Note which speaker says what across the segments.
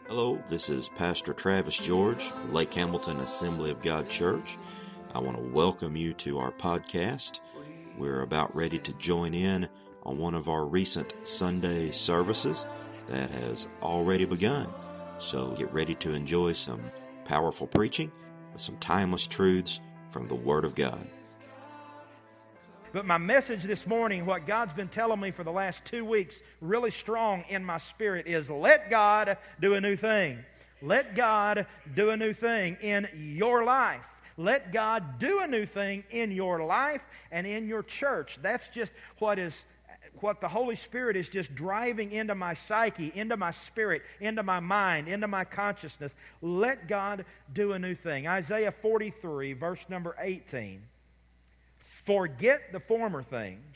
Speaker 1: Hello, this is Pastor Travis George, the Lake Hamilton Assembly of God Church. I want to welcome you to our podcast. We're about ready to join in on one of our recent Sunday services that has already begun. So get ready to enjoy some powerful preaching with some timeless truths from the Word of God.
Speaker 2: But my message this morning, what God's been telling me for the last 2 weeks, really strong in my spirit, is let God do a new thing. Let God do a new thing in your life. Let God do a new thing in your life and in your church. That's just what the Holy Spirit is just driving into my psyche, into my spirit, into my mind, into my consciousness. Let God do a new thing. Isaiah 43, verse number 18. Forget the former things.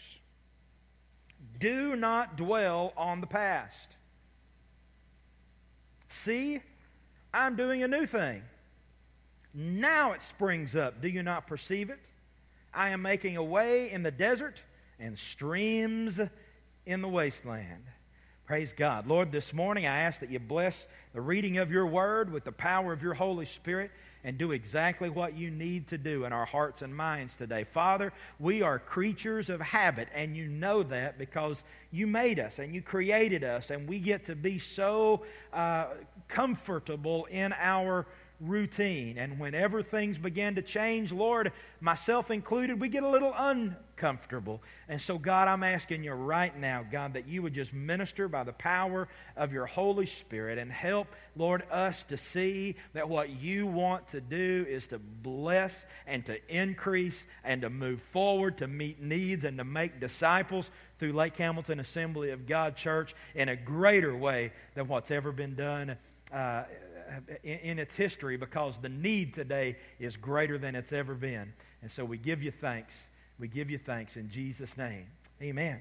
Speaker 2: Do not dwell on the past. See, I'm doing a new thing. Now it springs up. Do you not perceive it? I am making a way in the desert and streams in the wasteland. Praise God. Lord, this morning I ask that you bless the reading of your word with the power of your Holy Spirit and do exactly what you need to do in our hearts and minds today. Father, we are creatures of habit, and you know that because you made us and you created us, and we get to be so comfortable in our routine. And whenever things begin to change, Lord, myself included, we get a little uncomfortable. And so, God, I'm asking you right now, God, that you would just minister by the power of your Holy Spirit and help, Lord, us to see that what you want to do is to bless and to increase and to move forward, to meet needs and to make disciples through Lake Hamilton Assembly of God Church in a greater way than what's ever been done in its history, because the need today is greater than it's ever been. And so we give you thanks. We give you thanks in Jesus' name. Amen.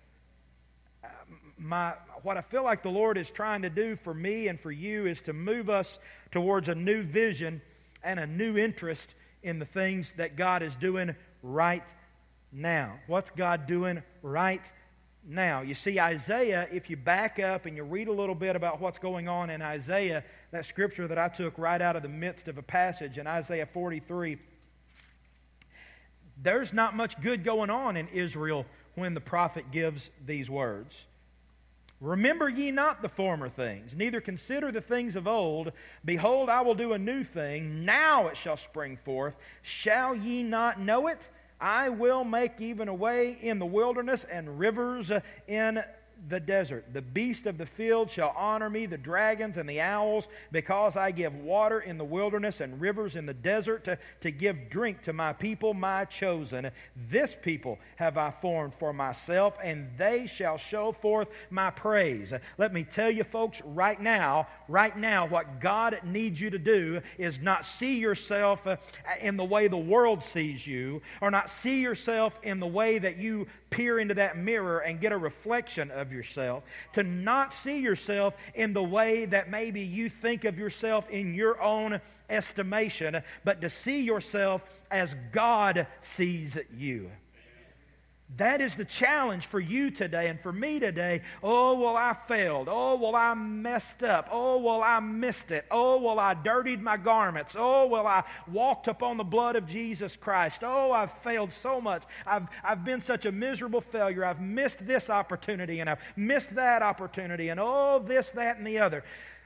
Speaker 2: What I feel like the Lord is trying to do for me and for you is to move us towards a new vision and a new interest in the things that God is doing right now. What's God doing right now? You see, Isaiah, if you back up and you read a little bit about what's going on in Isaiah, that scripture that I took right out of the midst of a passage in Isaiah 43, there's not much good going on in Israel when the prophet gives these words. Remember ye not the former things, neither consider the things of old. Behold, I will do a new thing. Now it shall spring forth. Shall ye not know it? I will make even a way in the wilderness and rivers in the desert. The beast of the field shall honor me, the dragons and the owls, because I give water in the wilderness and rivers in the desert to give drink to my people, my chosen. This people have I formed for myself, and they shall show forth my praise. Let me tell you, folks, right now, what God needs you to do is not see yourself in the way the world sees you, or not see yourself in the way that you peer into that mirror and get a reflection of yourself, to not see yourself in the way that maybe you think of yourself in your own estimation, but to see yourself as God sees you. That is the challenge for you today and for me today. Oh, well, I failed. Oh, well, I messed up. Oh, well, I missed it. Oh, well, I dirtied my garments. Oh, well, I walked upon the blood of Jesus Christ. Oh, I've failed so much. I've been such a miserable failure. I've missed this opportunity and I've missed that opportunity and oh, this, that, and the other.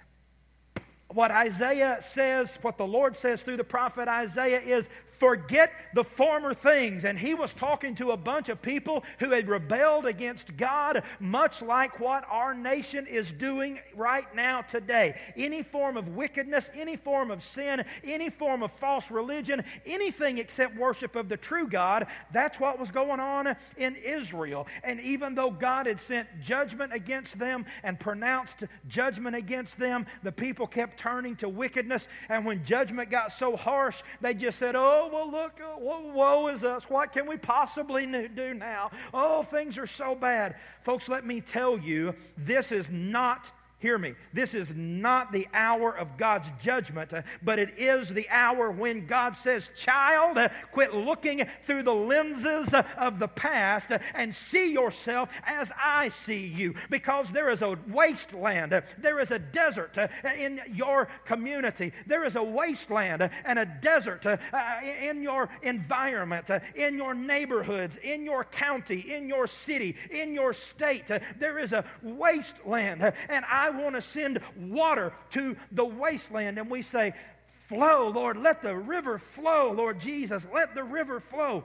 Speaker 2: What Isaiah says, what the Lord says through the prophet Isaiah is, forget the former things. And he was talking to a bunch of people who had rebelled against God, much like what our nation is doing right now today. Any form of wickedness, any form of sin, any form of false religion, anything except worship of the true God, that's what was going on in Israel. And even though God had sent judgment against them and pronounced judgment against them, the people kept turning to wickedness. And when judgment got so harsh, they just said, oh, well, look, woe is us. What can we possibly do now? Oh, things are so bad. Folks, let me tell you, this is not Hear me. This is not the hour of God's judgment, but it is the hour when God says, child, quit looking through the lenses of the past and see yourself as I see you. Because there is a wasteland, there is a desert in your community. There is a wasteland and a desert in your environment, in your neighborhoods, in your county, in your city, in your state. There is a wasteland, and I want to send water to the wasteland. And we say, flow, Lord, let the river flow, Lord Jesus, let the river flow.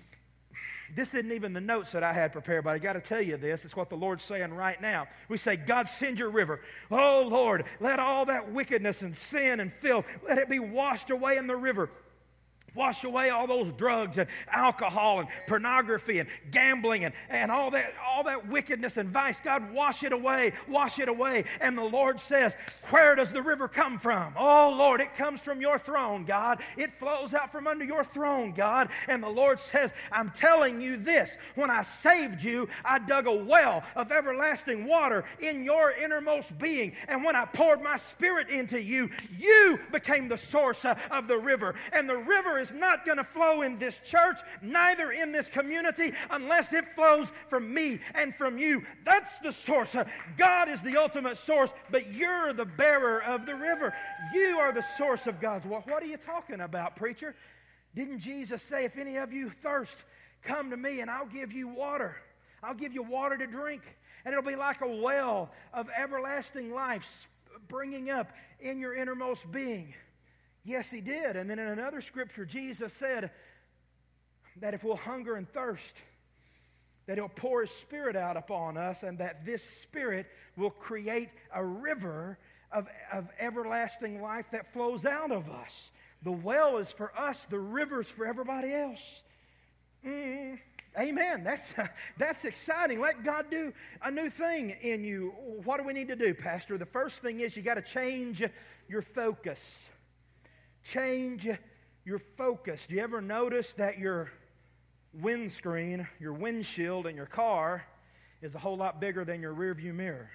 Speaker 2: This isn't even the notes that I had prepared, but I got to tell you this. It's what the Lord's saying right now. We say, God, send your river. Oh, Lord, let all that wickedness and sin and filth, let it be washed away in the river. Wash away all those drugs and alcohol and pornography and gambling and all that wickedness and vice. God, wash it away, wash it away. And the Lord says, where does the river come from? Oh, Lord, it comes from your throne, God. It flows out from under your throne, God. And the Lord says, I'm telling you this. When I saved you, I dug a well of everlasting water in your innermost being. And when I poured my Spirit into you, you became the source of the river. And the river is not going to flow in this church, neither in this community, unless it flows from me and from you. That's the source. God is the ultimate source, but you're the bearer of the river. You are the source of God's water. What are you talking about, preacher? Didn't Jesus say, if any of you thirst, come to me and I'll give you water. I'll give you water to drink. And it'll be like a well of everlasting life springing up in your innermost being. Yes, he did. And then in another scripture, Jesus said that if we'll hunger and thirst, that he'll pour his Spirit out upon us, and that this Spirit will create a river of everlasting life that flows out of us. The well is for us, the river's for everybody else. Amen. That's exciting. Let God do a new thing in you. What do we need to do, Pastor? The first thing is you got to change your focus. Change your focus. Do you ever notice that your windscreen, your windshield in your car is a whole lot bigger than your rearview mirror?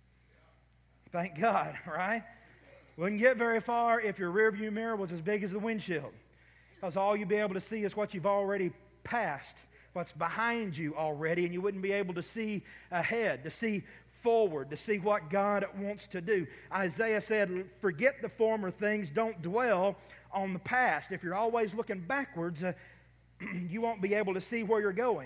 Speaker 2: Thank God, right? Wouldn't get very far if your rearview mirror was as big as the windshield, because all you'd be able to see is what you've already passed, what's behind you already, and you wouldn't be able to see ahead, to see forward, to see what God wants to do. Isaiah said, forget the former things, don't dwell on the past. If you're always looking backwards, you won't be able to see where you're going.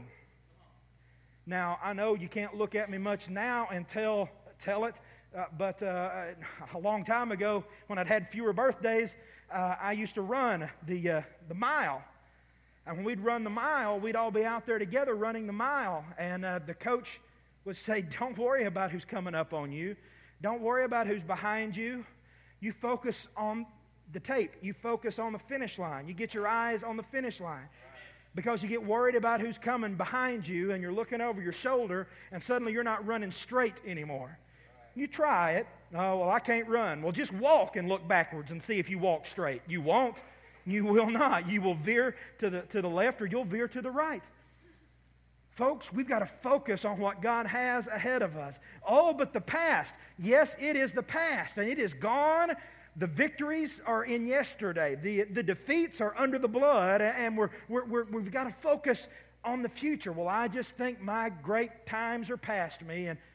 Speaker 2: Now, I know you can't look at me much now and tell it, but a long time ago, when I'd had fewer birthdays, I used to run the mile. And when we'd run the mile, we'd all be out there together running the mile, and the coach would say, don't worry about who's coming up on you. Don't worry about who's behind you. You focus on the tape. You focus on the finish line. You get your eyes on the finish line. Because you get worried about who's coming behind you, and you're looking over your shoulder, and suddenly you're not running straight anymore. You try it. Oh, well, I can't run. Well, just walk and look backwards and see if you walk straight. You won't. You will not. You will veer to the left, or you'll veer to the right. Folks, we've got to focus on what God has ahead of us. Oh, but the past. Yes, it is the past, and it is gone. The victories are in yesterday. The defeats are under the blood, and we've got to focus on the future. Well, I just think my great times are past me, and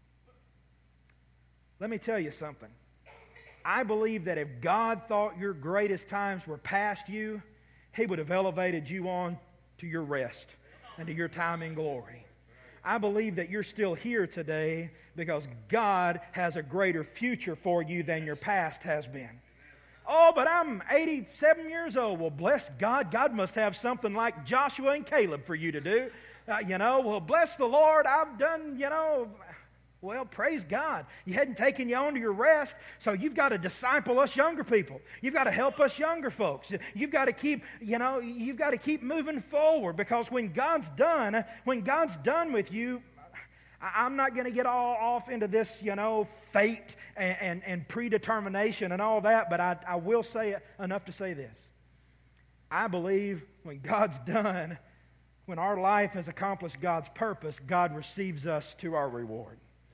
Speaker 2: let me tell you something. I believe that if God thought your greatest times were past you, He would have elevated you on to your rest and to your time in glory. I believe that you're still here today because God has a greater future for you than your past has been. Oh, but I'm 87 years old. Well, bless God. God must have something like Joshua and Caleb for you to do. Well, bless the Lord. I've done, Well, praise God. He hadn't taken you on to your rest, so you've got to disciple us younger people. You've got to help us younger folks. You've got to keep, you've got to keep moving forward, because when God's done with you, I'm not going to get all off into this, fate and predetermination and all that, but I will say enough to say this. I believe when God's done, when our life has accomplished God's purpose, God receives us to our reward.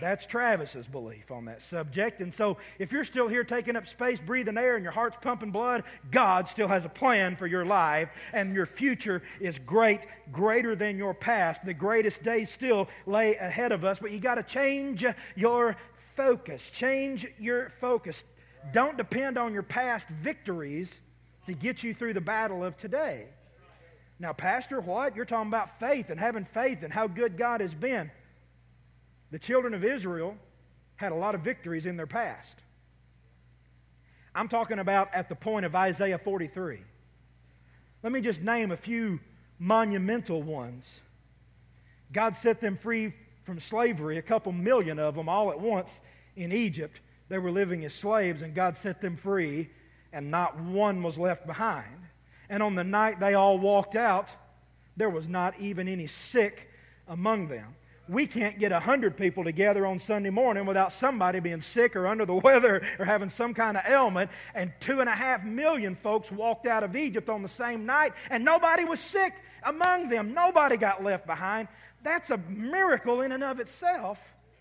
Speaker 2: That's Travis's belief on that subject. And so if you're still here taking up space, breathing air, and your heart's pumping blood, God still has a plan for your life, and your future is greater than your past. The greatest days still lay ahead of us, but you got to change your focus. Change your focus. Don't depend on your past victories to get you through the battle of today. Now, Pastor, what? You're talking about faith and having faith and how good God has been. The children of Israel had a lot of victories in their past. I'm talking about at the point of Isaiah 43. Let me just name a few monumental ones. God set them free from slavery, a couple million of them all at once in Egypt. They were living as slaves, and God set them free, and not one was left behind. And on the night they all walked out, there was not even any sick among them. We can't get 100 people together on Sunday morning without somebody being sick or under the weather or having some kind of ailment. And 2.5 million folks walked out of Egypt on the same night, and nobody was sick among them. Nobody got left behind. That's a miracle in and of itself.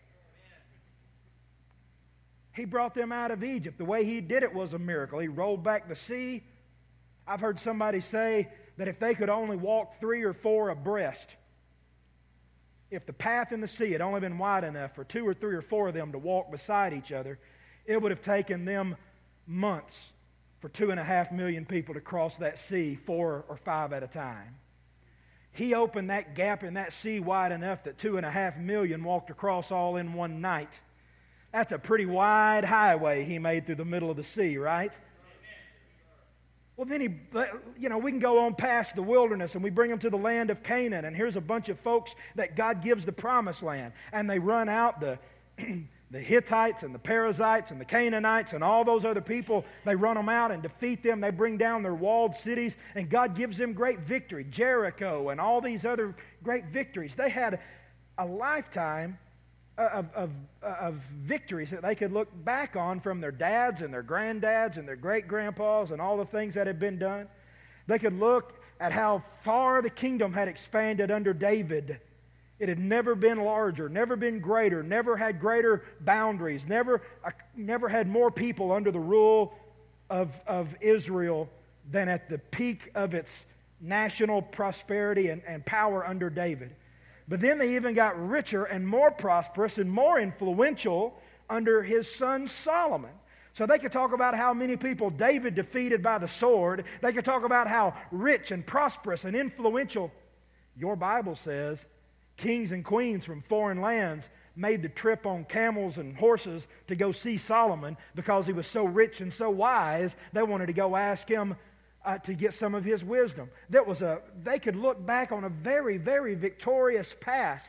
Speaker 2: He brought them out of Egypt. The way He did it was a miracle. He rolled back the sea. I've heard somebody say that if they could only walk 3 or 4 abreast, if the path in the sea had only been wide enough for 2 or 3 or 4 of them to walk beside each other, it would have taken them months for 2.5 million people to cross that sea 4 or 5 at a time. He opened that gap in that sea wide enough that 2.5 million walked across all in one night. That's a pretty wide highway He made through the middle of the sea, right? Well, then we can go on past the wilderness and we bring them to the land of Canaan, and here's a bunch of folks that God gives the promised land, and they run out the Hittites and the Perizzites and the Canaanites and all those other people. They run them out and defeat them. They bring down their walled cities, and God gives them great victory. Jericho and all these other great victories. They had a lifetime of victories that they could look back on from their dads and their granddads and their great-grandpas and all the things that had been done. They could look at how far the kingdom had expanded under David. It had never been larger, never been greater, never had greater boundaries, never had more people under the rule of Israel than at the peak of its national prosperity and power under David. But then they even got richer and more prosperous and more influential under his son Solomon. So they could talk about how many people David defeated by the sword. They could talk about how rich and prosperous and influential. Your Bible says kings and queens from foreign lands made the trip on camels and horses to go see Solomon because he was so rich and so wise. They wanted to go ask him to get some of his wisdom. They could look back on a very, very victorious past.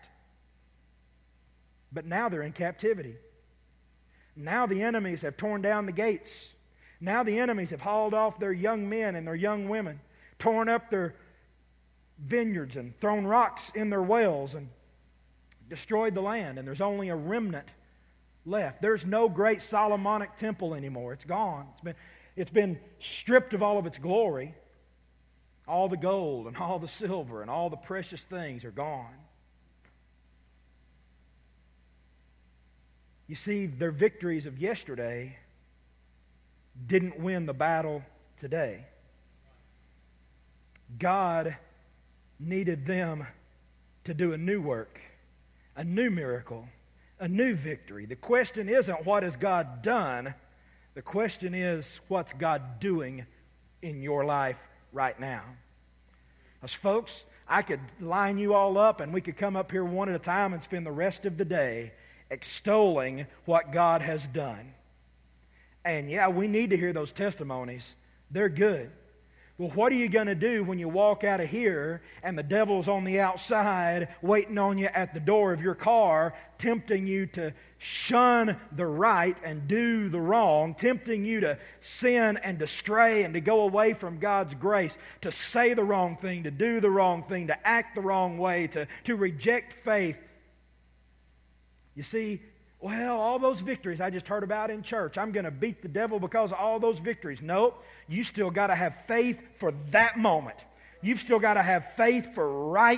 Speaker 2: But now they're in captivity. Now the enemies have torn down the gates. Now the enemies have hauled off their young men and their young women, torn up their vineyards and thrown rocks in their wells and destroyed the land. And there's only a remnant left. There's no great Solomonic temple anymore. It's gone. It's been stripped of all of its glory. All the gold and all the silver and all the precious things are gone. You see, their victories of yesterday didn't win the battle today. God needed them to do a new work, a new miracle, a new victory. The question isn't what has God done? The question is, what's God doing in your life right now? As folks, I could line you all up and we could come up here one at a time and spend the rest of the day extolling what God has done. And yeah, we need to hear those testimonies. They're good. Well, what are you going to do when you walk out of here and the devil's on the outside waiting on you at the door of your car, tempting you to shun the right and do the wrong, tempting you to sin and to stray and to go away from God's grace, to say the wrong thing, to do the wrong thing, to act the wrong way, to reject faith? You see, well, all those victories I just heard about in church, I'm going to beat the devil because of all those victories. Nope. You still got to have faith for that moment. You've still got to have faith for right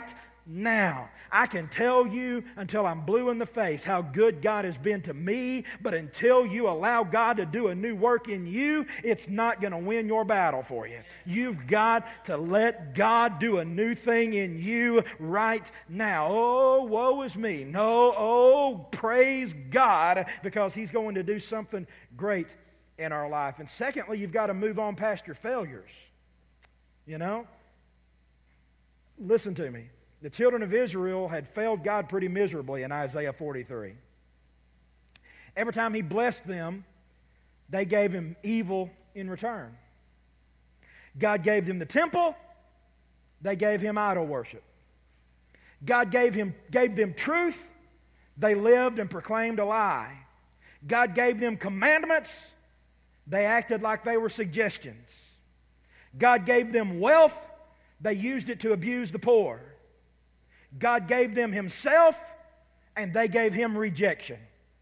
Speaker 2: now. I can tell you until I'm blue in the face how good God has been to me, but until you allow God to do a new work in you, it's not going to win your battle for you. You've got to let God do a new thing in you right now. Oh, woe is me. No, oh, praise God, because He's going to do something great in our life. And secondly, you've got to move on past your failures. You know? Listen to me. The children of Israel had failed God pretty miserably in Isaiah 43. Every time He blessed them, they gave Him evil in return. God gave them the temple, they gave Him idol worship. God gave them truth, they lived and proclaimed a lie. God gave them commandments, they acted like they were suggestions. God gave them wealth, they used it to abuse the poor. God gave them Himself, and they gave Him rejection.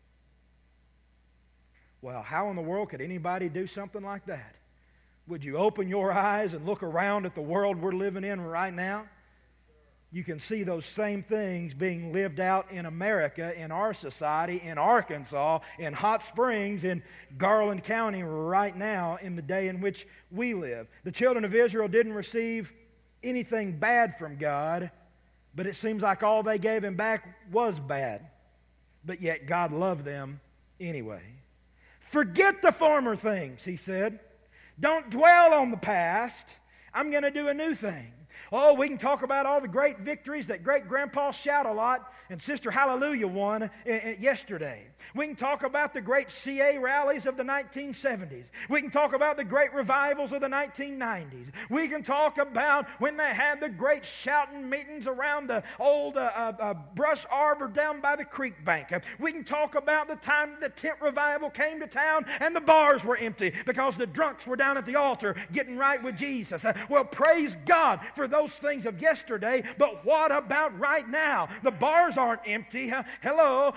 Speaker 2: Well, how in the world could anybody do something like that? Would you open your eyes and look around at the world we're living in right now? You can see those same things being lived out in America, in our society, in Arkansas, in Hot Springs, in Garland County right now in the day in which we live. The children of Israel didn't receive anything bad from God, but it seems like all they gave Him back was bad. But yet God loved them anyway. Forget the former things, He said. Don't dwell on the past. I'm going to do a new thing. Oh, we can talk about all the great victories that great-grandpa Shout-A-Lot and Sister Hallelujah won yesterday. We can talk about the great CA rallies of the 1970s. We can talk about the great revivals of the 1990s. We can talk about when they had the great shouting meetings around the old brush arbor down by the creek bank. We can talk about the time the tent revival came to town and the bars were empty because the drunks were down at the altar getting right with Jesus. Well, praise God for those things of yesterday, but what about right now? The bars aren't empty. Hello,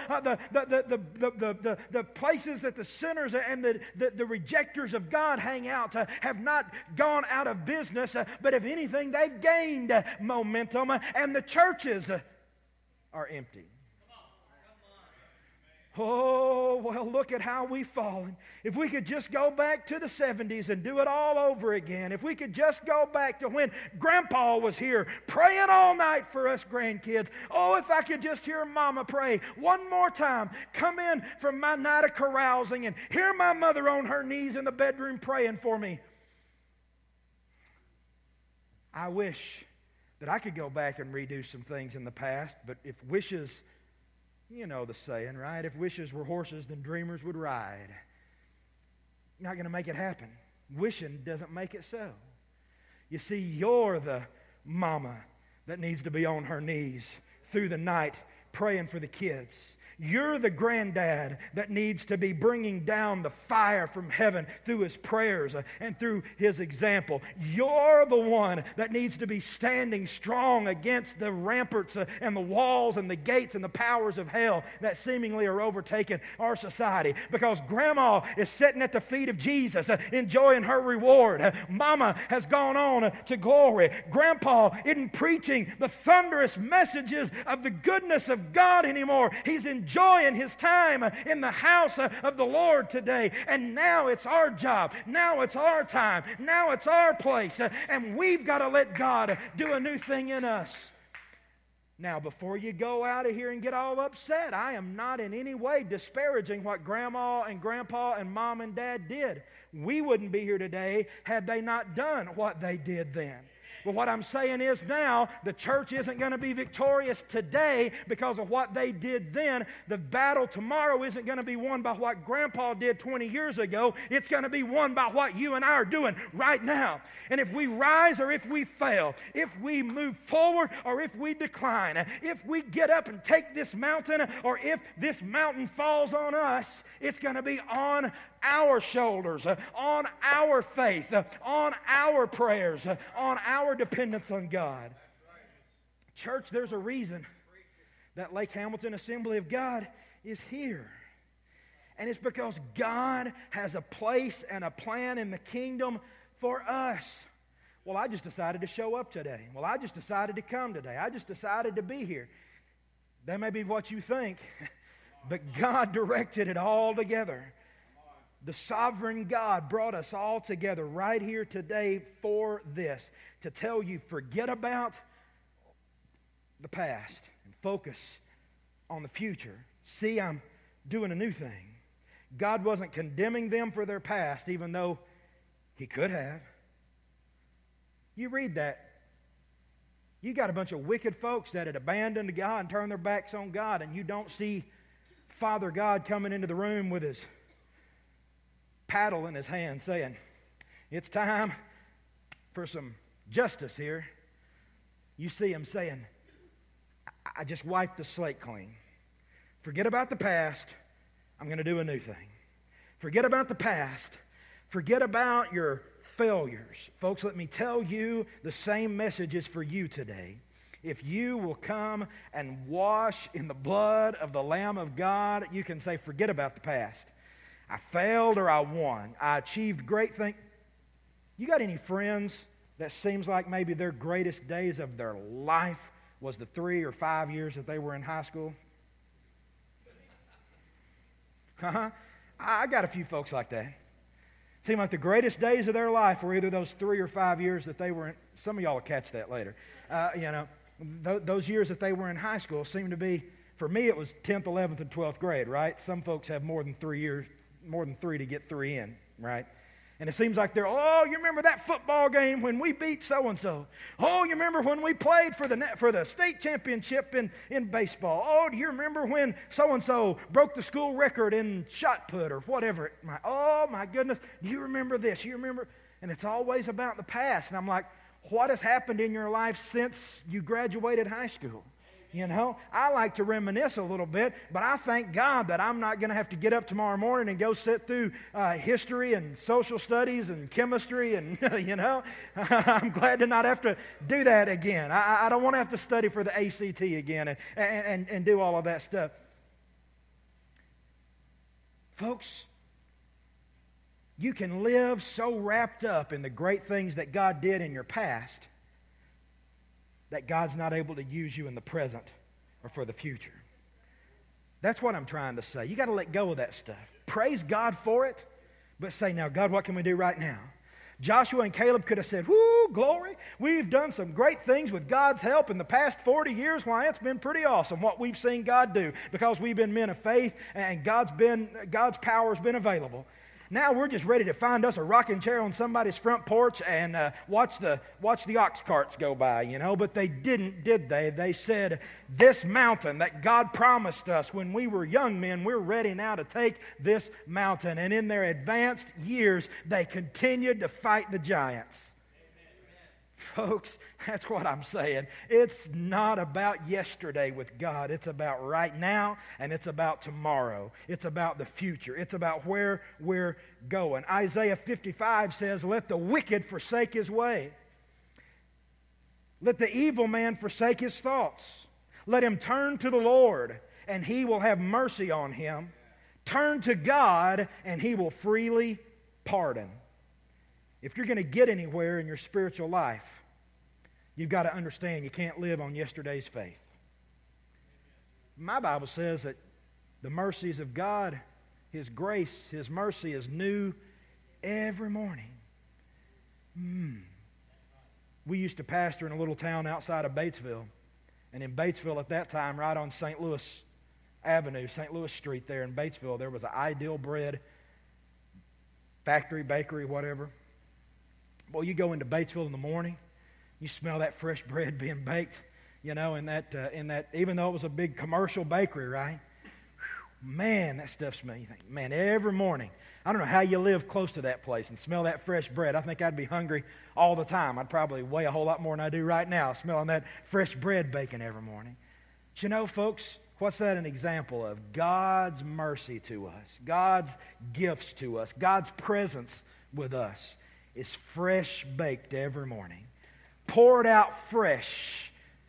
Speaker 2: the places that the sinners and the rejectors of God hang out have not gone out of business, but if anything, they've gained momentum, and the churches are empty. Oh, well, look at how we've fallen. If we could just go back to the 70s and do it all over again. If we could just go back to when Grandpa was here praying all night for us grandkids. Oh, if I could just hear Mama pray one more time. Come in from my night of carousing and hear my mother on her knees in the bedroom praying for me. I wish that I could go back and redo some things in the past, but if wishes... You know the saying, right? If wishes were horses, then dreamers would ride. You're not going to make it happen. Wishing doesn't make it so. You see, you're the mama that needs to be on her knees through the night praying for the kids. You're the granddad that needs to be bringing down the fire from heaven through his prayers and through his example. You're the one that needs to be standing strong against the ramparts and the walls and the gates and the powers of hell that seemingly are overtaking our society. Because Grandma is sitting at the feet of Jesus enjoying her reward. Mama has gone on to glory. Grandpa isn't preaching the thunderous messages of the goodness of God anymore. He's enjoying his time in the house of the Lord today. And now it's our job. Now it's our time. Now it's our place. And we've got to let God do a new thing in us. Now, before you go out of here and get all upset, I am not in any way disparaging what Grandma and Grandpa and Mom and Dad did. We wouldn't be here today had they not done what they did then. But what I'm saying is now, the church isn't going to be victorious today because of what they did then. The battle tomorrow isn't going to be won by what Grandpa did 20 years ago. It's going to be won by what you and I are doing right now. And if we rise or if we fail, if we move forward or if we decline, if we get up and take this mountain or if this mountain falls on us, it's going to be on our shoulders, on our faith, on our prayers, on our dependence on God. Church, there's a reason that Lake Hamilton Assembly of God is here. And it's because God has a place and a plan in the kingdom for us. Well, I just decided to show up today. Well, I just decided to come today. I just decided to be here. That may be what you think, but God directed it all together. The sovereign God brought us all together right here today for this, to tell you, forget about the past and focus on the future. See, I'm doing a new thing. God wasn't condemning them for their past, even though He could have. You read that. You got a bunch of wicked folks that had abandoned God and turned their backs on God, and you don't see Father God coming into the room with His paddle in His hand saying, it's time for some justice here. You see Him saying, I just wiped the slate clean. Forget about the past. I'm going to do a new thing. Forget about the past. Forget about your failures. Folks, let me tell you, the same message is for you today. If you will come and wash in the blood of the Lamb of God, you can say, forget about the past. I failed or I won. I achieved great things. You got any friends that seems like maybe their greatest days of their life was the 3 or 5 years that they were in high school? I got a few folks like that. Seemed like the greatest days of their life were either those 3 or 5 years that they were in. Some of y'all will catch that later. Those years that they were in high school seemed to be, for me, it was 10th, 11th, and 12th grade, right? Some folks have more than 3 years, more than 3 to get 3 in, right? And it seems like they're, oh, you remember that football game when we beat so-and-so? Oh, you remember when we played for the state championship in baseball? Oh, do you remember when so-and-so broke the school record in shot put or whatever? Oh, my goodness, do you remember this? You remember? And it's always about the past. And I'm like, what has happened in your life since you graduated high school? You know, I like to reminisce a little bit, but I thank God that I'm not going to have to get up tomorrow morning and go sit through history and social studies and chemistry and, I'm glad to not have to do that again. I don't want to have to study for the ACT again and do all of that stuff. Folks, you can live so wrapped up in the great things that God did in your past that God's not able to use you in the present or for the future. That's what I'm trying to say. You got to let go of that stuff. Praise God for it, but say, now, God, what can we do right now? Joshua and Caleb could have said, whoo, glory, we've done some great things with God's help in the past 40 years. Why, it's been pretty awesome what we've seen God do because we've been men of faith and God's power's been available. Now we're just ready to find us a rocking chair on somebody's front porch and watch the ox carts go by, But they didn't, did they? They said, this mountain that God promised us when we were young men, we're ready now to take this mountain. And in their advanced years, they continued to fight the giants. Folks, that's what I'm saying. It's not about yesterday with God. It's about right now, and it's about tomorrow. It's about the future. It's about where we're going. Isaiah 55 says, let the wicked forsake his way. Let the evil man forsake his thoughts. Let him turn to the Lord, and He will have mercy on him. Turn to God, and He will freely pardon. If you're going to get anywhere in your spiritual life, you've got to understand you can't live on yesterday's faith. My Bible says that the mercies of God, His grace, His mercy is new every morning. We used to pastor in a little town outside of Batesville. And in Batesville at that time, right on St. Louis Avenue, St. Louis Street there in Batesville, there was an Ideal Bread factory, bakery, whatever. Well, you go into Batesville in the morning, you smell that fresh bread being baked, in that, even though it was a big commercial bakery, right? Whew, man, that stuff smells. You think, man, every morning. I don't know how you live close to that place and smell that fresh bread. I think I'd be hungry all the time. I'd probably weigh a whole lot more than I do right now, smelling that fresh bread baking every morning. But folks, what's that an example of? God's mercy to us, God's gifts to us, God's presence with us is fresh baked every morning. Poured out fresh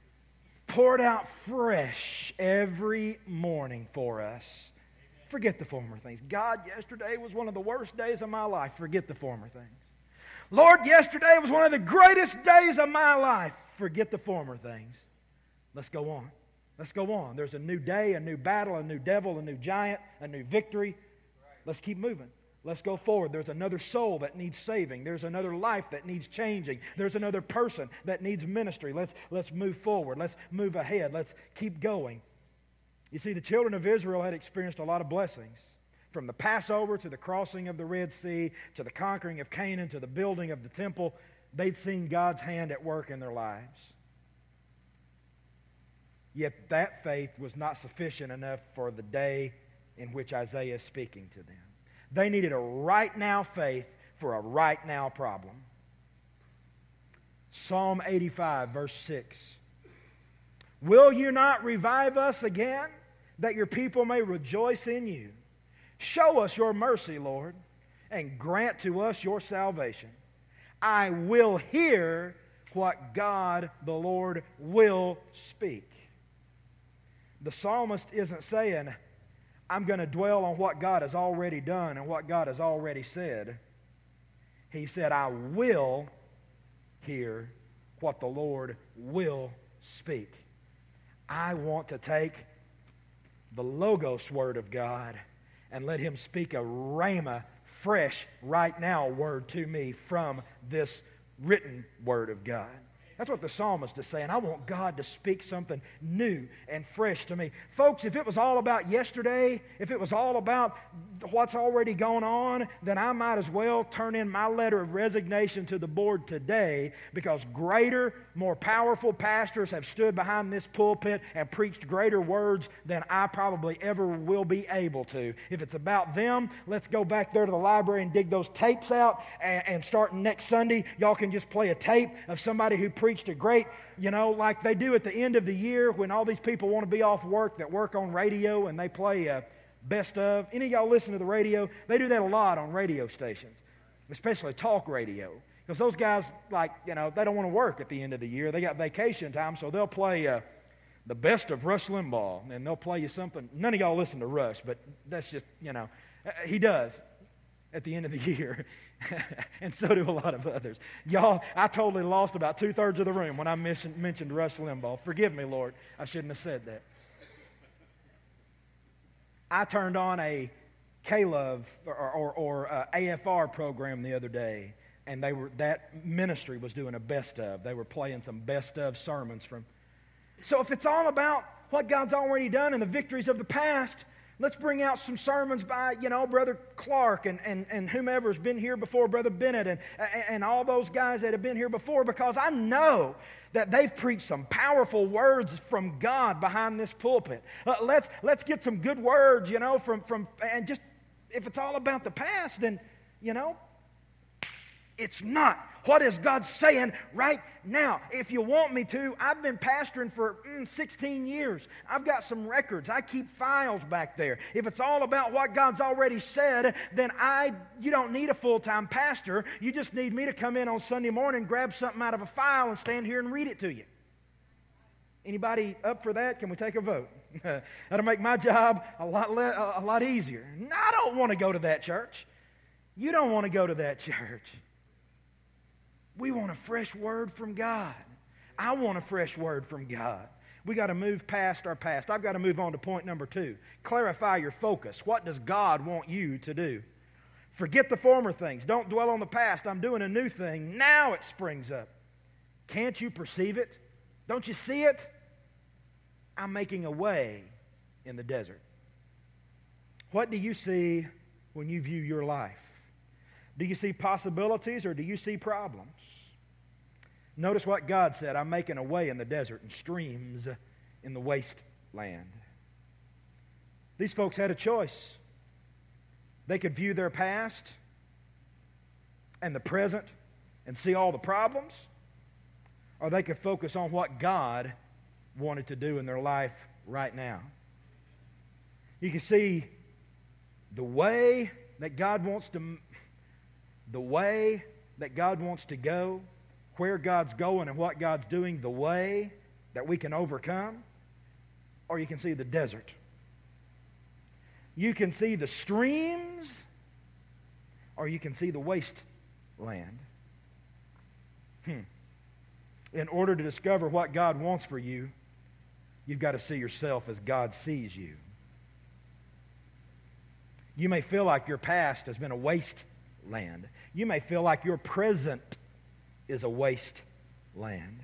Speaker 2: every morning for us. Forget the former things. God, yesterday was one of the worst days of my life. Forget the former things. Lord, yesterday was one of the greatest days of my life. Forget the former things. Let's go on. Let's go on. There's a new day, a new battle, a new devil, a new giant, a new victory. Let's keep moving. Let's go forward. There's another soul that needs saving. There's another life that needs changing. There's another person that needs ministry. Let's move forward. Let's move ahead. Let's keep going. You see, the children of Israel had experienced a lot of blessings. From the Passover to the crossing of the Red Sea to the conquering of Canaan to the building of the temple, they'd seen God's hand at work in their lives. Yet that faith was not sufficient enough for the day in which Isaiah is speaking to them. They needed a right now faith for a right now problem. Psalm 85, verse 6. Will you not revive us again, that your people may rejoice in you? Show us your mercy, Lord, and grant to us your salvation. I will hear what God the Lord will speak. The psalmist isn't saying, I'm going to dwell on what God has already done and what God has already said. He said, I will hear what the Lord will speak. I want to take the Logos Word of God and let Him speak a rhema, fresh, right now word to me from this written Word of God. That's what the psalmist is saying. I want God to speak something new and fresh to me. Folks, if it was all about yesterday, if it was all about what's already gone on, then I might as well turn in my letter of resignation to the board today, because greater, more powerful pastors have stood behind this pulpit and preached greater words than I probably ever will be able to. If it's about them, let's go back there to the library and dig those tapes out, and starting next Sunday, y'all can just play a tape of somebody who preached a great, like they do at the end of the year when all these people want to be off work that work on radio and they play best of. Any of y'all listen to the radio? They do that a lot on radio stations, especially talk radio. Because those guys, they don't want to work at the end of the year. They got vacation time, so they'll play the best of Rush Limbaugh, and they'll play you something. None of y'all listen to Rush, but that's just, he does at the end of the year. And so do a lot of others. Y'all, I totally lost about 2/3 of the room when I mentioned Rush Limbaugh. Forgive me, Lord. I shouldn't have said that. I turned on a K-Love or AFR program the other day, and that ministry was doing a best of. They were playing some best of sermons from. So if it's all about what God's already done and the victories of the past, let's bring out some sermons by, Brother Clark and whomever's been here before, Brother Bennett and all those guys that have been here before, because I know that they've preached some powerful words from God behind this pulpit. Let's get some good words, from and just, if it's all about the past, then, it's not. What is God saying right now? If you want me to, I've been pastoring for 16 years. I've got some records. I keep files back there. If it's all about what God's already said, then you don't need a full-time pastor. You just need me to come in on Sunday morning, grab something out of a file, and stand here and read it to you. Anybody up for that? Can we take a vote? That'll make my job a lot easier. I don't want to go to that church. You don't want to go to that church. We want a fresh word from God. I want a fresh word from God. We got to move past our past. I've got to move on to point number 2. Clarify your focus. What does God want you to do? Forget the former things. Don't dwell on the past. I'm doing a new thing. Now it springs up. Can't you perceive it? Don't you see it? I'm making a way in the desert. What do you see when you view your life? Do you see possibilities or do you see problems? Notice what God said. I'm making a way in the desert and streams in the wasteland. These folks had a choice. They could view their past and the present and see all the problems, or they could focus on what God wanted to do in their life right now. You can see the way that God wants to go, where God's going and what God's doing, the way that we can overcome, or you can see the desert. You can see the streams, or you can see the wasteland. In order to discover what God wants for you, you've got to see yourself as God sees you. You may feel like your past has been a wasteland. You may feel like your present is a wasteland.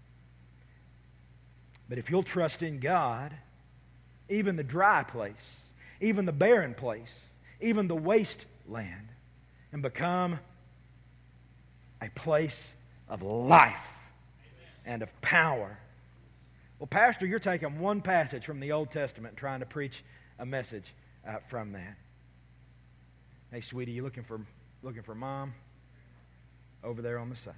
Speaker 2: But if you'll trust in God, even the dry place, even the barren place, even the wasteland, and become a place of life and of power. Well, Pastor, you're taking one passage from the Old Testament and trying to preach a message from that. Hey, sweetie, you looking for Mom? Over there on the side.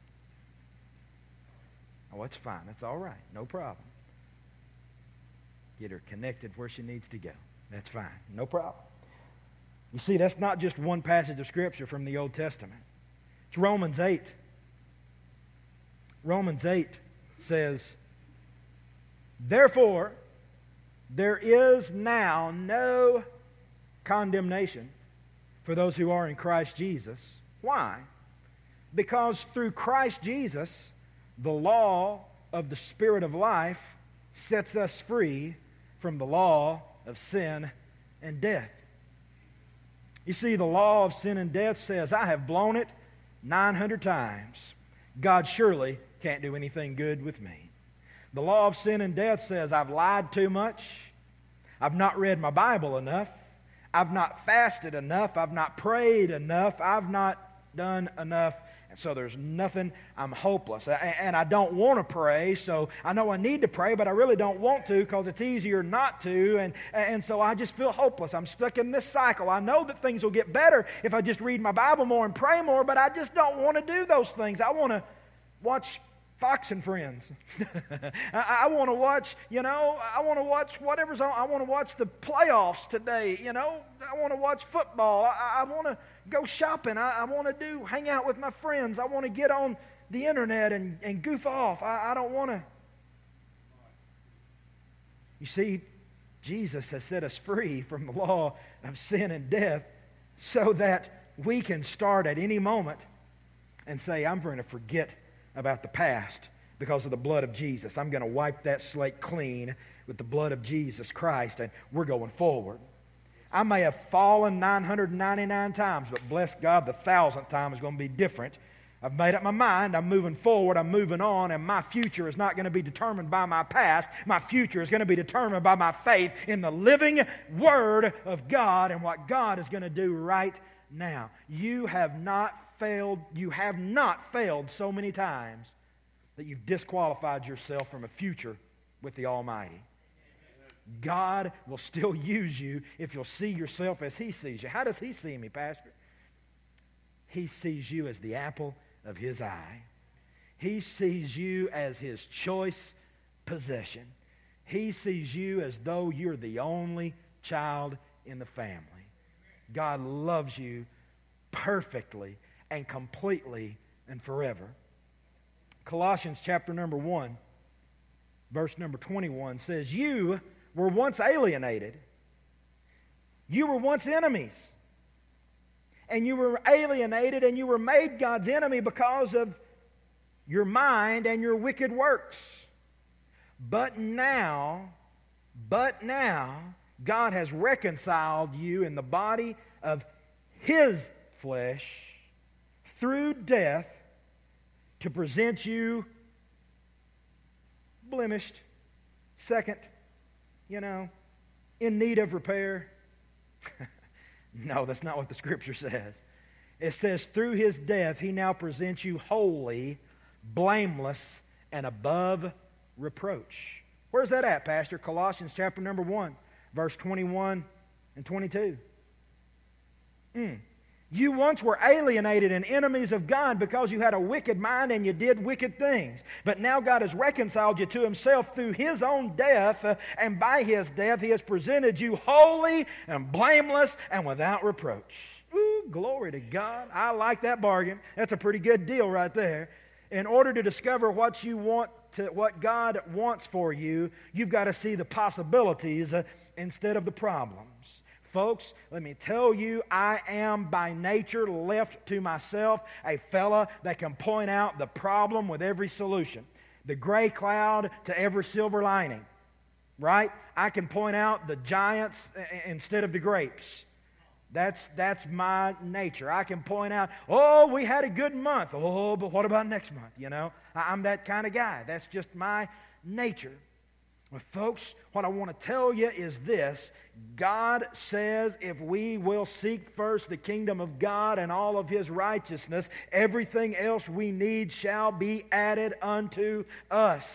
Speaker 2: Oh, that's fine. That's all right. No problem. Get her connected where she needs to go. That's fine. No problem. You see, that's not just one passage of Scripture from the Old Testament. It's Romans 8. Romans 8 says, "Therefore, there is now no condemnation for those who are in Christ Jesus." Why? Because through Christ Jesus, the law of the Spirit of life sets us free from the law of sin and death. You see, the law of sin and death says, I have blown it 900 times. God surely can't do anything good with me. The law of sin and death says, I've lied too much. I've not read my Bible enough. I've not fasted enough. I've not prayed enough. I've not done enough. And so there's nothing. I'm hopeless. And I don't want to pray, so I know I need to pray, but I really don't want to because it's easier not to. And so I just feel hopeless. I'm stuck in this cycle. I know that things will get better if I just read my Bible more and pray more, but I just don't want to do those things. I want to watch Fox and Friends. I want to watch, I want to watch whatever's on. I want to watch the playoffs today, I want to watch football. I want to go shopping. I want to hang out with my friends. I want to get on the internet and goof off. I don't want to. You see, Jesus has set us free from the law of sin and death so that we can start at any moment and say, I'm going to forget about the past because of the blood of Jesus. I'm going to wipe that slate clean with the blood of Jesus Christ, and we're going forward. I may have fallen 999 times, but bless God, the 1,000th time is going to be different. I've made up my mind. I'm moving forward. I'm moving on, and my future is not going to be determined by my past. My future is going to be determined by my faith in the living Word of God and what God is going to do right now. You have not failed so many times that you've disqualified yourself from a future with the Almighty. God will still use you if you'll see yourself as He sees you. How does He see me, Pastor? He sees you as the apple of His eye. He sees you as His choice possession. He sees you as though you're the only child in the family. God loves you perfectly and completely and forever. Colossians chapter number 1, verse number 21 says, you were once alienated. You were once enemies. And you were alienated and you were made God's enemy because of your mind and your wicked works. But now, God has reconciled you in the body of His flesh through death to present you blemished, second, in need of repair. No, that's not what the Scripture says. It says, through His death, He now presents you holy, blameless, and above reproach. Where's that at, Pastor? Colossians chapter number 1, verse 21 and 22. You once were alienated and enemies of God because you had a wicked mind and you did wicked things. But now God has reconciled you to Himself through His own death, and by His death He has presented you holy and blameless and without reproach. Ooh, glory to God. I like that bargain. That's a pretty good deal right there. In order to discover what God wants for you, you've got to see the possibilities instead of the problems. folks, let me tell you, I am by nature left to myself a fella that can point out the problem with every solution. The gray cloud to every silver lining. Right? I can point out the giants instead of the grapes. That's my nature. I can point out, oh, we had a good month. Oh, but what about next month? You know, I'm that kind of guy. That's just my nature. Well, folks, what I want to tell you is this. God says if we will seek first the kingdom of God and all of His righteousness, everything else we need shall be added unto us.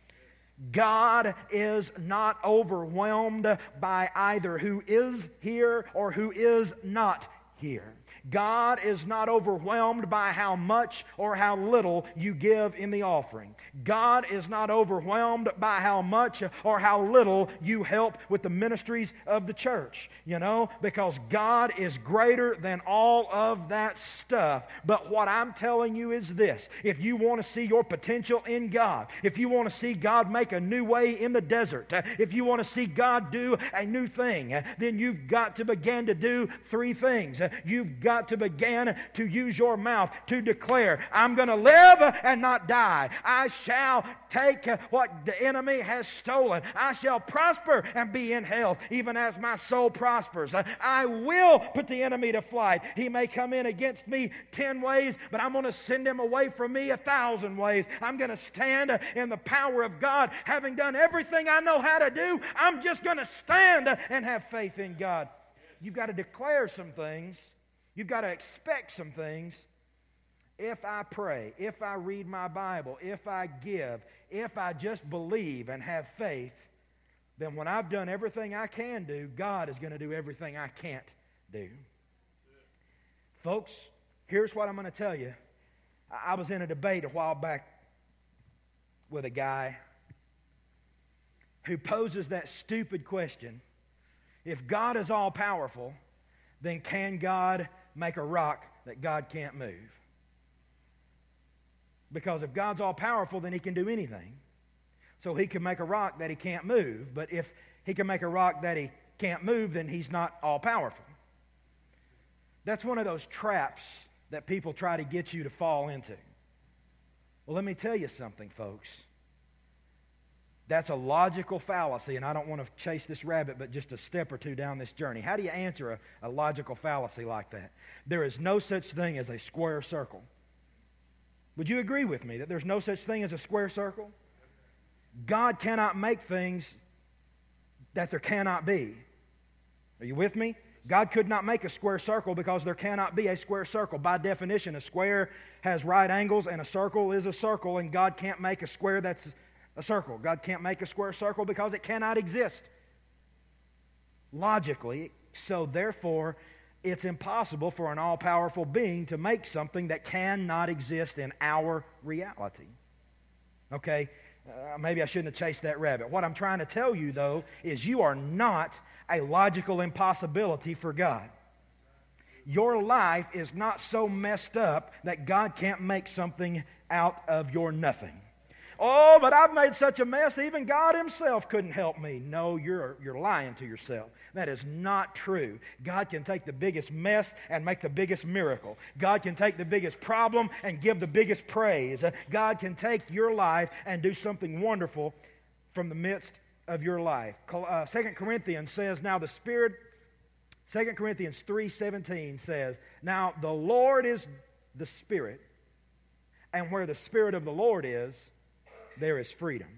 Speaker 2: God is not overwhelmed by either who is here or who is not here. God is not overwhelmed by how much or how little you give in the offering. God is not overwhelmed by how much or how little you help with the ministries of the church, you know, because God is greater than all of that stuff. But what I'm telling you is this: if you want to see your potential in God, if you want to see God make a new way in the desert, if you want to see God do a new thing, then you've got to begin to do three things. You've got to begin to use your mouth to declare, I'm going to live and not die. I shall take what the enemy has stolen. I shall prosper and be in health, even as my soul prospers. I will put the enemy to flight. He may come in against me 10 ways, but I'm going to send him away from me 1,000 ways. I'm going to stand in the power of God. Having done everything I know how to do, I'm just going to stand and have faith in God. You've got to declare some things. You've got to expect some things. If I pray, if I read my Bible, if I give, if I just believe and have faith, then when I've done everything I can do, God is going to do everything I can't do. Folks, here's what I'm going to tell you. I was in a debate a while back with a guy who poses that stupid question: if God is all-powerful, then can God make a rock that God can't move? Because if God's all-powerful, then He can do anything. So He can make a rock that He can't move. But if He can make a rock that He can't move, then He's not all-powerful. That's one of those traps that people try to get you to fall into. Well, let me tell you something, folks. That's a logical fallacy, and I don't want to chase this rabbit, but just a step or two down this journey. How do you answer a logical fallacy like that? There is no such thing as a square circle. Would you agree with me that there's no such thing as a square circle? God cannot make things that there cannot be. Are you with me? God could not make a square circle because there cannot be a square circle. By definition, a square has right angles and a circle is a circle, and God can't make a square that's a circle. God can't make a square circle because it cannot exist logically. So therefore, it's impossible for an all-powerful being to make something that cannot exist in our reality. Okay? Maybe I shouldn't have chased that rabbit. What I'm trying to tell you, though, is you are not a logical impossibility for God. Your life is not so messed up that God can't make something out of your nothing. Oh, but I've made such a mess, even God Himself couldn't help me. No, you're lying to yourself. That is not true. God can take the biggest mess and make the biggest miracle. God can take the biggest problem and give the biggest praise. God can take your life and do something wonderful from the midst of your life. 2 Corinthians says, now the Spirit, 2 Corinthians 3:17 says, now the Lord is the Spirit, and where the Spirit of the Lord is, there is freedom.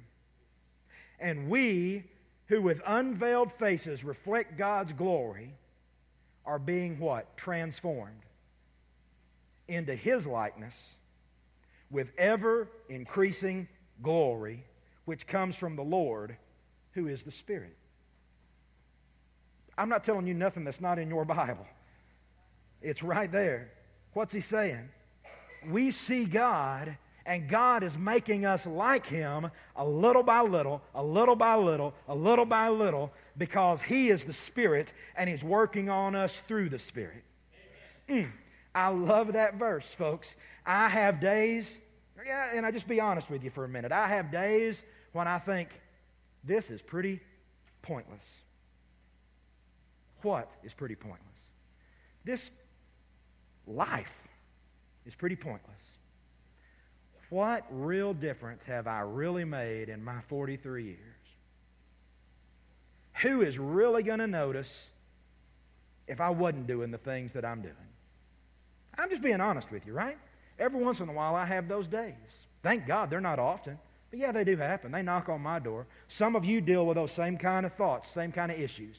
Speaker 2: And we, who with unveiled faces reflect God's glory, are being what? Transformed into His likeness with ever-increasing glory, which comes from the Lord, who is the Spirit. I'm not telling you nothing that's not in your Bible. It's right there. What's he saying? We see God, and God is making us like Him a little by little, a little by little, a little by little, because He is the Spirit, and He's working on us through the Spirit. I love that verse, folks. I have days, and I'll just be honest with you for a minute. I have days when I think, this is pretty pointless. what is pretty pointless? This life is pretty pointless. What real difference have I really made in my 43 years? Who is really going to notice if I wasn't doing the things that I'm doing? I'm just being honest with you, right? Every once in a while I have those days. Thank God they're not often. But yeah, they do happen. They knock on my door. Some of you deal with those same kind of thoughts, same kind of issues.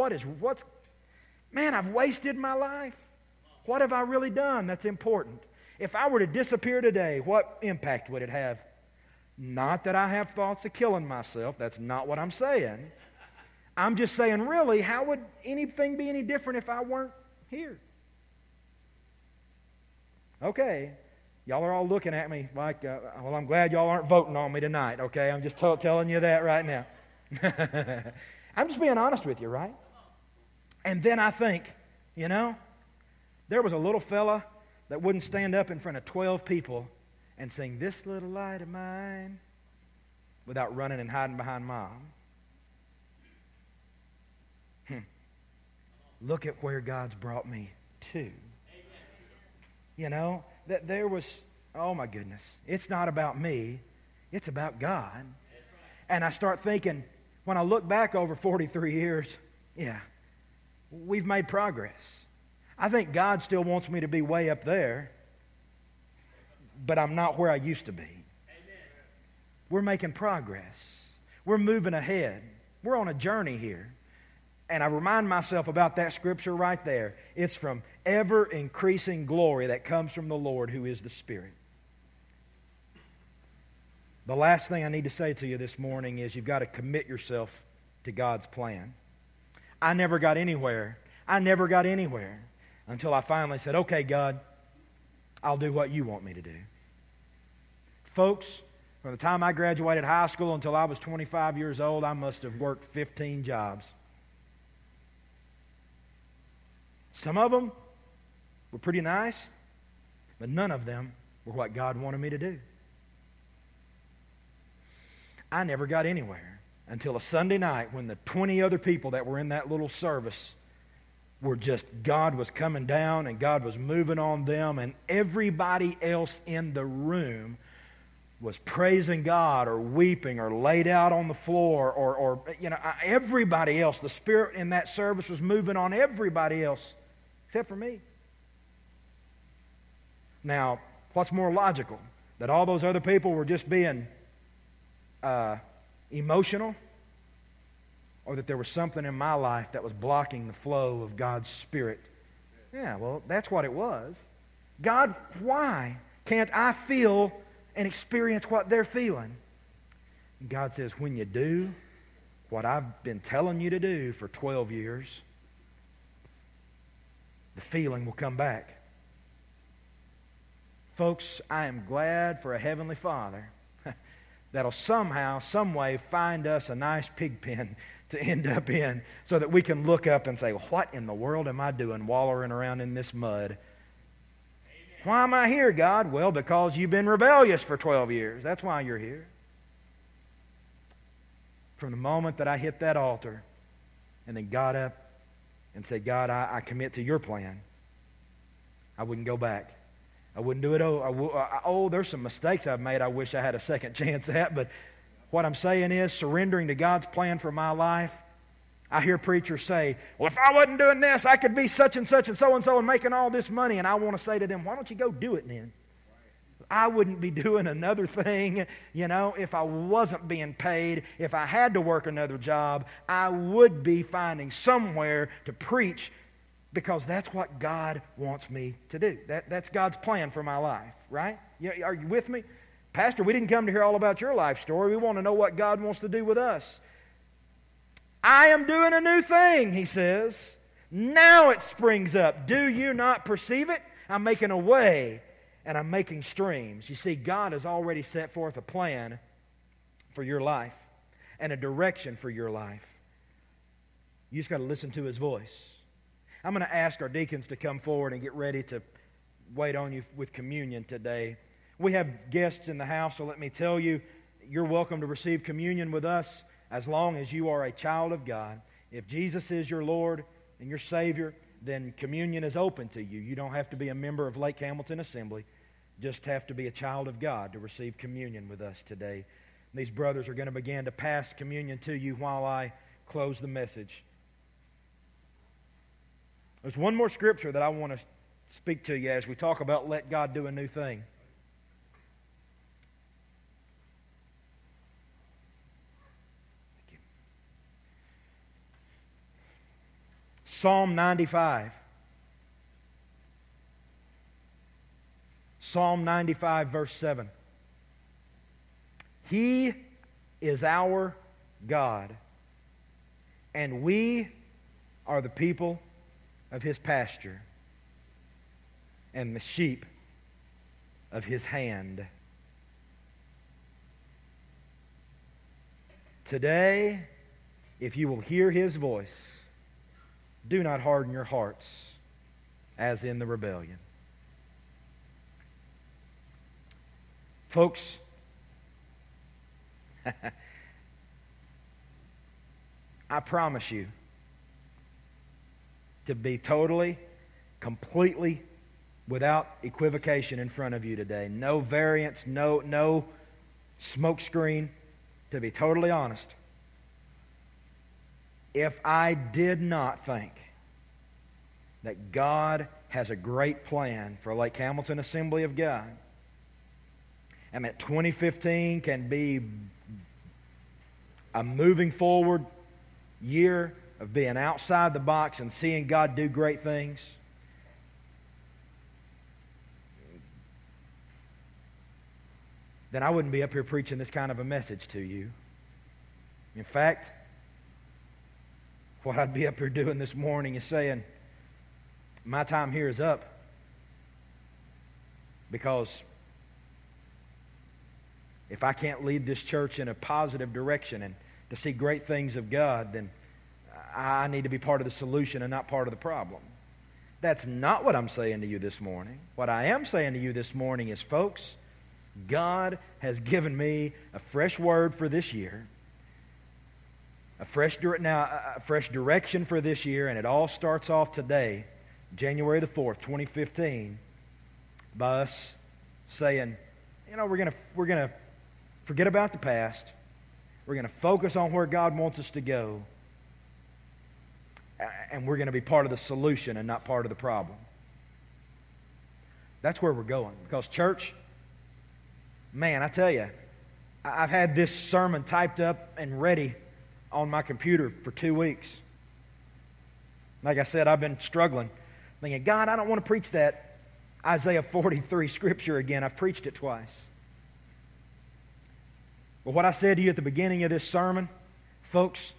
Speaker 2: Man, I've wasted my life. What have I really done that's important? If I were to disappear today, what impact would it have? Not that I have thoughts of killing myself. That's not what I'm saying. I'm just saying, really, how would anything be any different if I weren't here? Okay, y'all are all looking at me like, well, I'm glad y'all aren't voting on me tonight, okay? I'm just telling you that right now. I'm just being honest with you, right? And then I think, there was a little fella that wouldn't stand up in front of 12 people and sing "This Little Light of Mine" without running and hiding behind Mom. Look at where God's brought me to. That there was, oh my goodness, it's not about me, it's about God. And I start thinking, when I look back over 43 years, yeah, we've made progress. I think God still wants me to be way up there, but I'm not where I used to be. We're making progress. We're moving ahead. We're on a journey here. And I remind myself about that scripture right there. It's from ever-increasing glory that comes from the Lord who is the Spirit. The last thing I need to say to you this morning is you've got to commit yourself to God's plan. I never got anywhere until I finally said, okay, God, I'll do what you want me to do. Folks, from the time I graduated high school until I was 25 years old, I must have worked 15 jobs. Some of them were pretty nice, but none of them were what God wanted me to do. I never got anywhere until a Sunday night when the 20 other people that were in that little service were just, God was coming down and God was moving on them, and everybody else in the room was praising God or weeping or laid out on the floor or everybody else. The Spirit in that service was moving on everybody else except for me. Now, what's more logical? That all those other people were just being emotional? Or that there was something in my life that was blocking the flow of God's Spirit? Yeah, well, that's what it was. God, why can't I feel and experience what they're feeling? And God says, when you do what I've been telling you to do for 12 years, the feeling will come back. Folks, I am glad for a Heavenly Father that'll somehow, some way find us a nice pig pen to end up in so that we can look up and say, what in the world am I doing wallowing around in this mud? Amen. Why am I here, God? Well, because you've been rebellious for 12 years. That's why you're here. From the moment that I hit that altar and then got up and said, God, I commit to your plan, I wouldn't go back. I wouldn't do it. There's some mistakes I've made I wish I had a second chance at, but what I'm saying is surrendering to God's plan for my life. I hear preachers say, well, if I wasn't doing this, I could be such and such and so and making all this money. And I want to say to them, why don't you go do it then? I wouldn't be doing another thing, if I wasn't being paid. If I had to work another job, I would be finding somewhere to preach, because that's what God wants me to do. That's God's plan for my life, right? Are you with me? Pastor, we didn't come to hear all about your life story. We want to know what God wants to do with us. I am doing a new thing, he says. Now it springs up. Do you not perceive it? I'm making a way and I'm making streams. You see, God has already set forth a plan for your life and a direction for your life. You just got to listen to his voice. I'm going to ask our deacons to come forward and get ready to wait on you with communion today. We have guests in the house, so let me tell you, you're welcome to receive communion with us as long as you are a child of God. If Jesus is your Lord, and your Savior, then communion is open to you. You don't have to be a member of Lake Hamilton Assembly. Just have to be a child of God to receive communion with us today. These brothers are going to begin to pass communion to you while I close the message. There's one more scripture that I want to speak to you as we talk about let God do a new thing. Psalm 95. Psalm 95, verse 7. He is our God, and we are the people of His pasture and the sheep of His hand. Today, if you will hear His voice, do not harden your hearts as in the rebellion. Folks, I promise you to be totally, completely, without equivocation in front of you today. No variance, no smoke screen. To be totally honest, if I did not think that God has a great plan for Lake Hamilton Assembly of God, and that 2015 can be a moving forward year of being outside the box and seeing God do great things, then I wouldn't be up here preaching this kind of a message to you. In fact, what I'd be up here doing this morning is saying, my time here is up, because if I can't lead this church in a positive direction and to see great things of God, then I need to be part of the solution and not part of the problem. That's not what I'm saying to you this morning. What I am saying to you this morning is, folks, God has given me a fresh word for this year, a fresh direction for this year, and it all starts off today, January the 4th, 2015, by us saying, we're going to forget about the past. We're going to focus on where God wants us to go, and we're going to be part of the solution and not part of the problem. That's where we're going. Because, church, man, I tell you, I've had this sermon typed up and ready on my computer for 2 weeks. Like I said, I've been struggling, thinking, God, I don't want to preach that Isaiah 43 scripture again. I've preached it twice. But what I said to you at the beginning of this sermon, folks,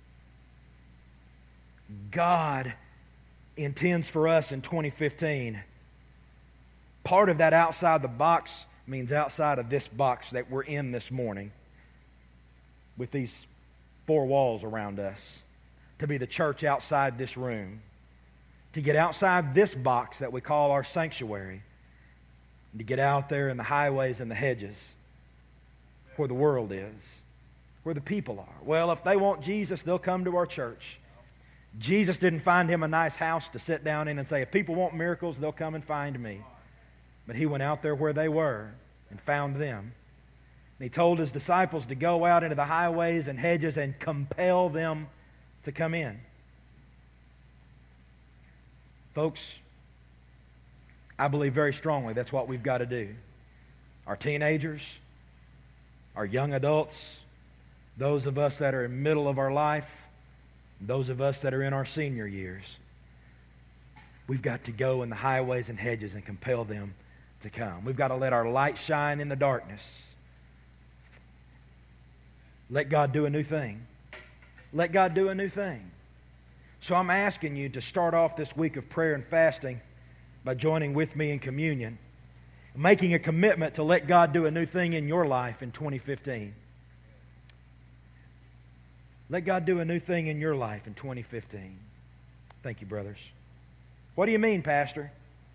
Speaker 2: God intends for us in 2015. Part of that outside the box means outside of this box that we're in this morning, with these 4 walls around us, to be the church outside this room, to get outside this box that we call our sanctuary, and to get out there in the highways and the hedges where the world is, where the people are. Well, if they want Jesus, they'll come to our church. Jesus didn't find him a nice house to sit down in and say, if people want miracles, they'll come and find me. But he went out there where they were and found them. And he told his disciples to go out into the highways and hedges and compel them to come in. Folks, I believe very strongly that's what we've got to do. Our teenagers, our young adults, those of us that are in the middle of our life, those of us that are in our senior years, we've got to go in the highways and hedges and compel them to come. We've got to let our light shine in the darkness. Let God do a new thing. Let God do a new thing. So I'm asking you to start off this week of prayer and fasting by joining with me in communion, making a commitment to let God do a new thing in your life in 2015. Let God do a new thing in your life in 2015. Thank you, brothers. What do you mean, Pastor?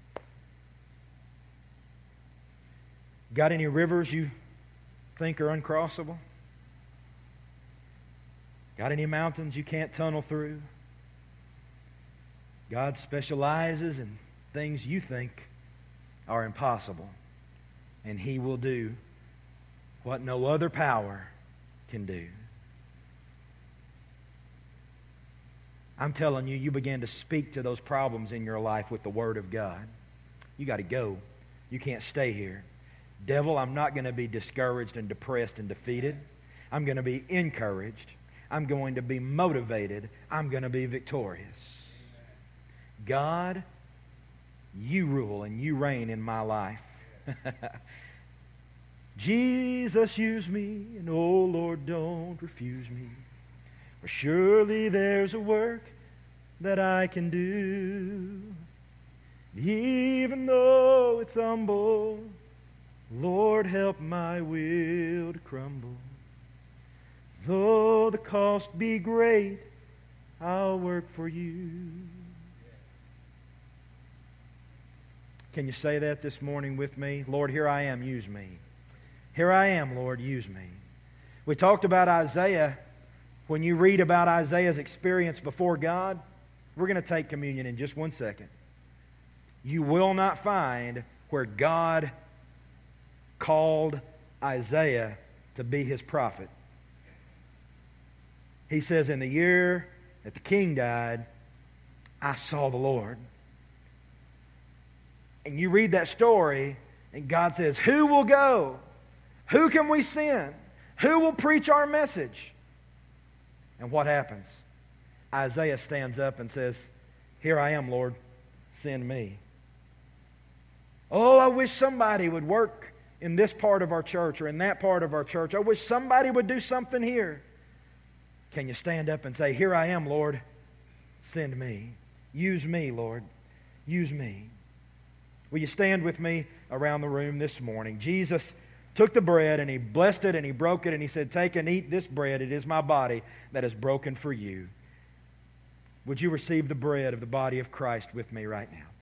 Speaker 2: Got any rivers you think are uncrossable? Got any mountains you can't tunnel through? God specializes in things you think are impossible, and He will do what no other power can do. I'm telling you, you begin to speak to those problems in your life with the Word of God. You got to go. You can't stay here. Devil, I'm not going to be discouraged and depressed and defeated. I'm going to be encouraged. I'm going to be motivated. I'm going to be victorious. God, you rule and you reign in my life. Jesus, use me, and oh Lord, don't refuse me. For surely there's a work that I can do. Even though it's humble, Lord, help my will to crumble. Though the cost be great, I'll work for you. Can you say that this morning with me? Lord, here I am, use me. Here I am, Lord, use me. We talked about Isaiah. When you read about Isaiah's experience before God, we're going to take communion in just 1 second. You will not find where God called Isaiah to be his prophet. He says, in the year that the king died, I saw the Lord. And you read that story, and God says, who will go? Who can we send? Who will preach our message? And what happens? Isaiah stands up and says, here I am, Lord, send me. Oh, I wish somebody would work in this part of our church or in that part of our church. I wish somebody would do something here. Can you stand up and say, here I am, Lord, send me. Use me, Lord, use me. Will you stand with me around the room this morning? Jesus took the bread and He blessed it and He broke it and He said, take and eat this bread. It is my body that is broken for you. Would you receive the bread of the body of Christ with me right now?